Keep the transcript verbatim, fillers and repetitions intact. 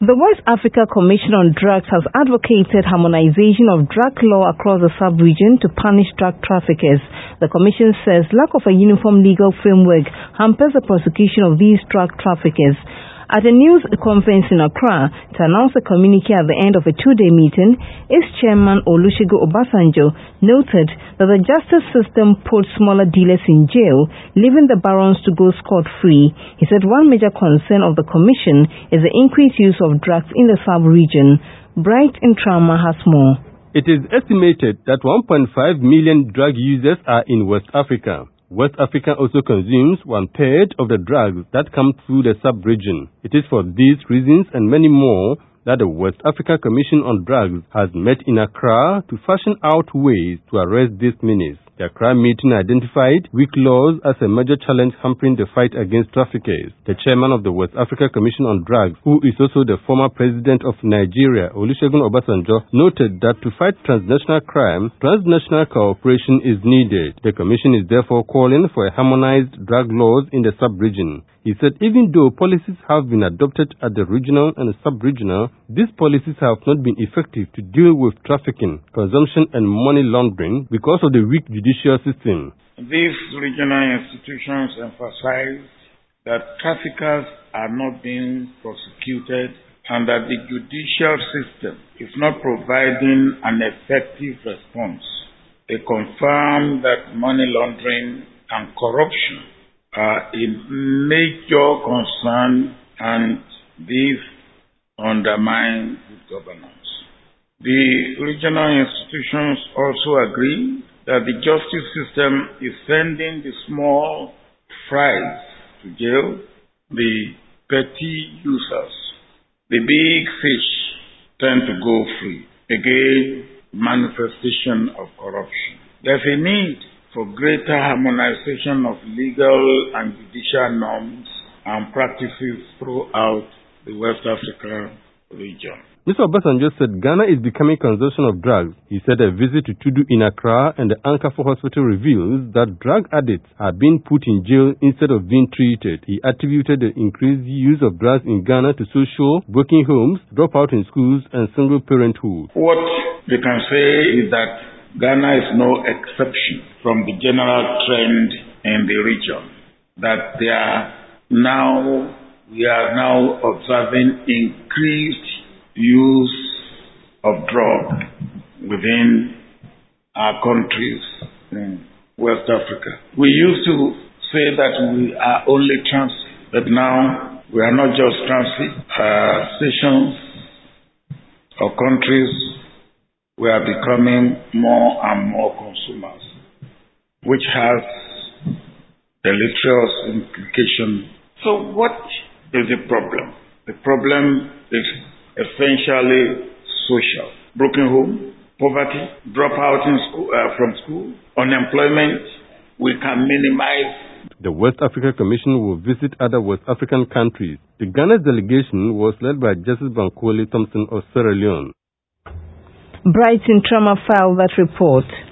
The West Africa Commission on Drugs has advocated harmonization of drug law across the sub-region to punish drug traffickers. The Commission says lack of a uniform legal framework hampers the prosecution of these drug traffickers. At a news conference in Accra to announce a communique at the end of a two-day meeting, its chairman Olusegun Obasanjo noted that the justice system put smaller dealers in jail, leaving the barons to go scot-free. He said one major concern of the commission is the increased use of drugs in the sub-region. Bright Intrama has more. It is estimated that one point five million drug users are in West Africa. West Africa also consumes one-third of the drugs that come through the sub-region. It is for these reasons and many more that the West Africa Commission on Drugs has met in Accra to fashion out ways to arrest this menace. The Accra meeting identified weak laws as a major challenge hampering the fight against traffickers. The chairman of the West Africa Commission on Drugs, who is also the former president of Nigeria, Olusegun Obasanjo, noted that to fight transnational crime, transnational cooperation is needed. The commission is therefore calling for a harmonized drug laws in the sub-region. He said even though policies have been adopted at the regional and sub-regional, these policies have not been effective to deal with trafficking, consumption and money laundering because of the weak judicial system. These regional institutions emphasize that traffickers are not being prosecuted and that the judicial system is not providing an effective response. They confirm that money laundering and corruption are a major concern and this undermines good governance. The regional institutions also agree that the justice system is sending the small fries to jail, the petty users. The big fish tend to go free. Again, manifestation of corruption. There's a need for greater harmonization of legal and judicial norms and practices throughout the West Africa region. Mister Obasanjo said Ghana is becoming consumption of drugs. He said a visit to Tudu in Accra and the Ankafor Hospital reveals that drug addicts are being put in jail instead of being treated. He attributed the increased use of drugs in Ghana to social, broken homes, dropout in schools, and single parenthood. What we can say is that Ghana is no exception from the general trend in the region, that they are now, we are now observing increased use of drugs within our countries in West Africa. We used to say that we are only transit, but now we are not just transit. Uh, stations or countries, we are becoming more and more consumers, which has deleterious implications. So what is the problem? The problem is essentially social. Broken home, poverty, dropout in school, uh, from school, unemployment. We can minimize. The West Africa Commission will visit other West African countries. The Ghana delegation was led by Justice Bankole Thompson of Sierra Leone. Bright Intrama filed that report.